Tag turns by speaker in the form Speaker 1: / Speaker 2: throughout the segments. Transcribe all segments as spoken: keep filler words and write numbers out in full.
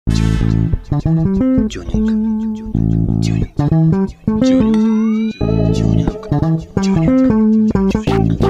Speaker 1: Тюнинг, тюнинг, тюнинг, тюнинг, тюнинг, тюнинг.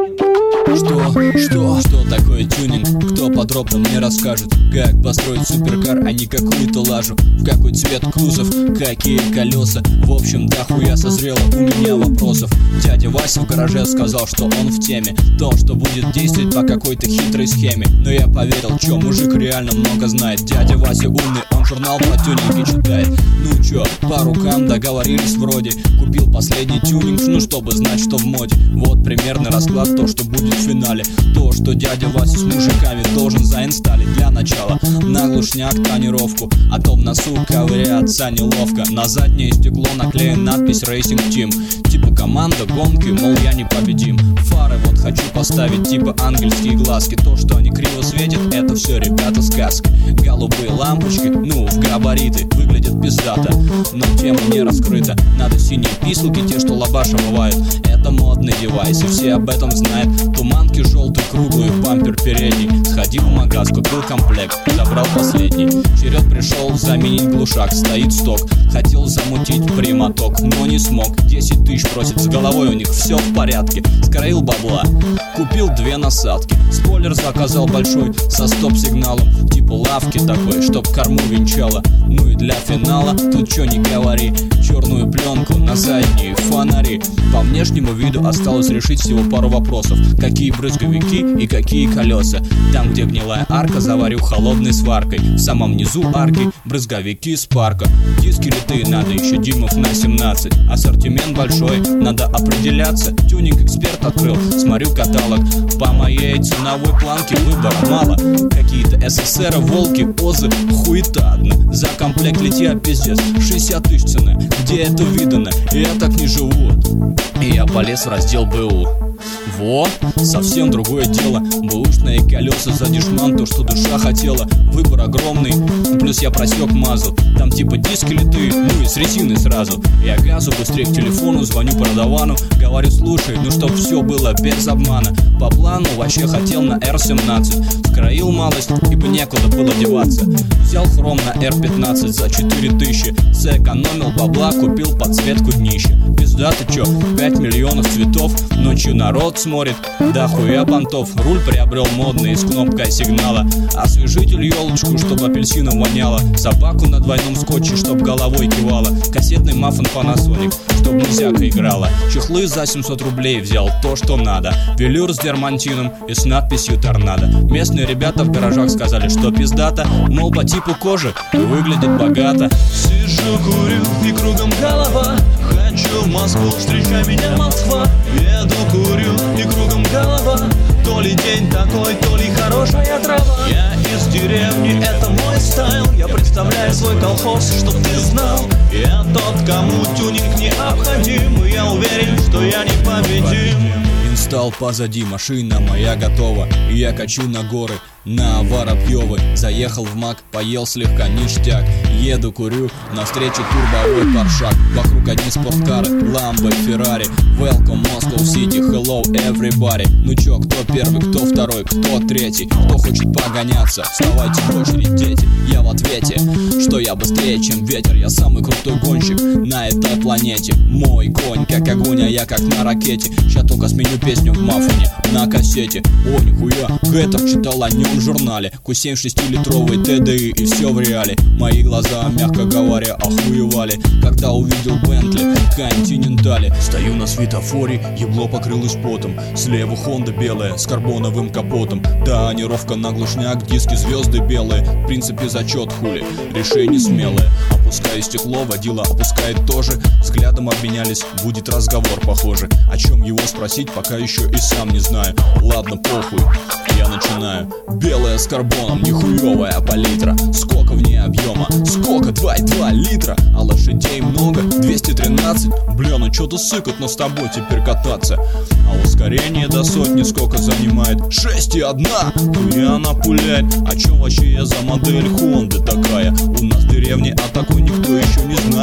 Speaker 2: Что, что, что такое тюнинг? Кто подробно мне расскажет? Как построить суперкар, а не какую-то лажу? В какой цвет кузов, какие колеса? В общем, дохуя созрело у меня вопросов. Дядя Вася в гараже сказал, что он в теме, то, что будет действовать по какой-то хитрой схеме. Но я поверил, чё, мужик реально много знает. Дядя Вася умный, он журнал про тюнинги читает. Ну чё, по рукам договорились вроде. Купил последний тюнинг, ну чтобы знать, что в моде. Вот примерный расклад, то, что будет в финале. То, что дядя Вася с мужиками должен заинсталить. Для начала на глушняк тонировку, а то в носу ковыряться неловко. На заднее стекло наклеен надпись Racing Team. Типа команда гонки, мол, я непобедим. Фары вот хочу поставить, типа ангельские глазки. То, что они криво светят, это все, ребята, сказки. Голубые лампочки, ну, в габариты, выглядят пиздато, но тема не раскрыта. Надо синие писалки, те, что лабаша бывают. Это модный девайс, и все об этом знают. Туманки желтые, круглые, бампер передний. Сходил в магаз, купил комплект, забрал последний. Черед пришел заменить глушак, стоит сток. Хотел замутить прямоток, но не смог. Десять тысяч просит, с головой у них все в порядке. Скроил бабла, купил две насадки. Спойлер заказал большой, со стоп-сигналом. Типа лавки такой, чтоб корму венчала. Ну и для финала, тут чё не говори, черную пленку на задние фонари. По внешнему виду осталось решить всего пару вопросов. Какие брызговики и какие колеса? Там, где гнилая арка, заварю холодной сваркой. В самом низу арки брызговики с парка. Диски литые надо еще дюймов на семнадцать. Ассортимент большой, надо определяться. Тюнинг-эксперт открыл, смотрю каталог. По моей ценовой планке выбора мало. Какие-то СССР, волки, озы, хуета одна. За комплект литья пиздец, шестьдесят тысяч цена. Где это видано? Я так не живу. И я полез в раздел БУ. Во, совсем другое дело. Бэушные колеса за дешман, то, что душа хотела. Выбор огромный, плюс я просек мазу. Там типа диски литые, ну и с резиной сразу. Я газу быстрее к телефону, звоню продавану. Говорю, слушай, ну чтоб все было без обмана. По плану вообще хотел на эр семнадцать. Скроил малость, ибо некуда было деваться. Взял хром на эр пятнадцать за четыре тысячи. Сэкономил бабла, купил подсветку днища. Пизда ты чё, пять миллионов цветов. Ночью народ смотрит, да хуя понтов. Руль приобрел модный с кнопкой сигнала. Освежитель елочку, чтобы апельсином воняло. Собаку на двойном скотче, чтоб головой кивала. Кассетный маффин Panasonic, чтоб музяка играла. Чехлы за семьсот рублей взял, то что надо. Велюр с дермантином и с надписью торнадо. Местные ребята в гаражах сказали, что пиздата. Мол, по типу кожи выглядит богато.
Speaker 3: Сижу, курю и кругом голова. Хочу в Москву, встречай меня, Москва. Еду, курю и кругом голова. То ли день такой, то ли хорошая трава. Я из деревни, это мой стайл. Я представляю свой колхоз, чтоб ты знал. Я тот, кому тюнинг необходим. И я уверен, что я непобедим.
Speaker 2: Инсталл позади, машина моя готова. И я качу на горы, на Воробьёвы. Заехал в Мак, поел слегка ништяк. Еду, курю, навстречу турбовой паршак. Вокруг одни спорткары, Ламбо, Феррари. Welcome Moscow City, hello everybody. Ну чё, кто первый, кто второй, кто третий? Кто хочет погоняться, вставайте в очередь, дети. Я в ответе, что я быстрее, чем ветер. Я самый крутой гонщик на этой планете. Мой конь как огонь, а я как на ракете. Ща только сменю песню в мафоне на кассете. О, нихуя, Гэтер читал о нем в журнале. Ку семь шестилитровый тэ дэ и, и все в реале. Мои глаза, мягко говоря, охуевали, когда увидел Бентли Континентали. Стою на светофоре, ебло покрылось потом. Слева Хонда белая с карбоновым капотом. Тонировка на глушняк, диски звезды белые. В принципе зачет хули, решение смелое. Опускаю стекло, водила опускает тоже. Взглядом обменялись, будет разговор похоже. О чем его спросить, пока еще и сам не знаю. Ладно, похуй, я начинаю. Белая с карбоном, нихуевая палитра. Сколько в ней объема? Сколько? два и два литра. А лошадей много? двести тринадцать. Бля, ну чё-то сыкотно с тобой теперь кататься. А ускорение до сотни сколько занимает? шесть и одна. И она пуляет. А чё вообще я за модель Хонды такая? У нас в деревне о такой никто еще не знает.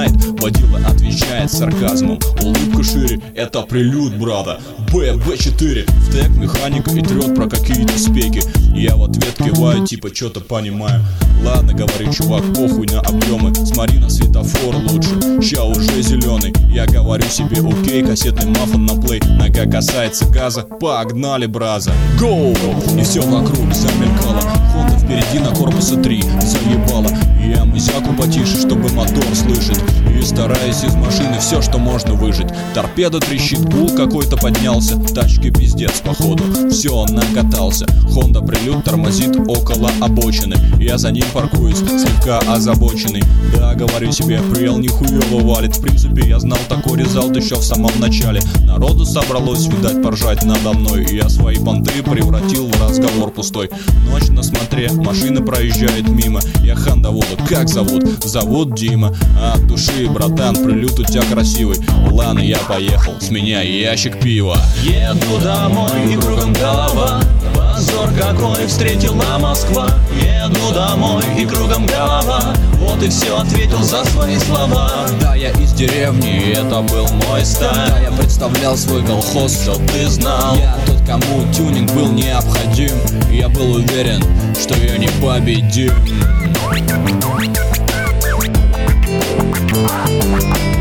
Speaker 2: водила отвечает с сарказмом. Улыбка шире, это прилюд, брата. Б, Б четыре, в тег механика и трет про какие-то спеки. Я в ответ киваю, типа что-то понимаю. Ладно, говорю, чувак, похуй на объемы. Смотри на светофор лучше, ща уже зеленый. Я говорю себе, окей, кассетный мафон на плей. Нога касается газа, погнали, браза. Гоу! И все вокруг замелькало. Хонда впереди на корпусе три заебала. Я мызяку потише, чтобы мотор слышать. И стараюсь из машины все, что можно выжить. Торпеда трещит, гул какой-то поднялся. Тачки пиздец, походу, все, накатался. Хонда прилюд тормозит около обочины. Я за ним паркуюсь, слегка озабоченный. Да, говорю себе, прел нихуево валит. В принципе, я знал такой резалт еще в самом начале. Народу собралось, видать, поржать надо мной. И я свои понты превратил в разговор пустой. Ночь на смотре, машина проезжает мимо. Я хан доводу, как зовут? Зовут Дима. От души, братан, прилюд у тебя красивый. Ладно, я поехал, с меня ящик пива.
Speaker 3: Еду домой и кругом голова. Позор какой встретила Москва. Еду домой и кругом голова. Вот и все, ответил за свои слова.
Speaker 2: Да, я из деревни, и это был мой стиль. Да, я представлял свой колхоз, что ты знал. Я тот, кому тюнинг был необходим. Я был уверен, что я не победим.